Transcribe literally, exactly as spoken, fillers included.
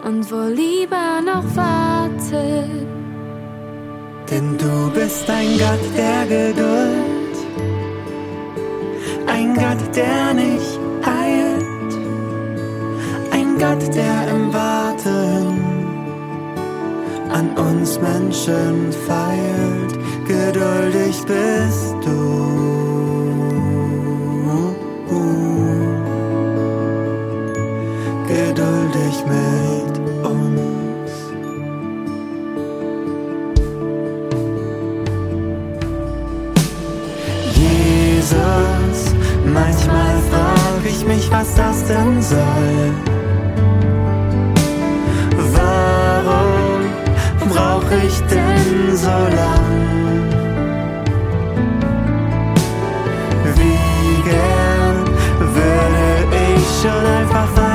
und wohl lieber noch wartet. Denn du bist ein Gott der Geduld, ein Gott, der nicht heilt, ein Gott, der im Warten an uns Menschen feilt. Geduldig bist du, geduldig mit uns. Jesus, manchmal frag ich mich, was das denn soll. Warum brauch ich denn so lang?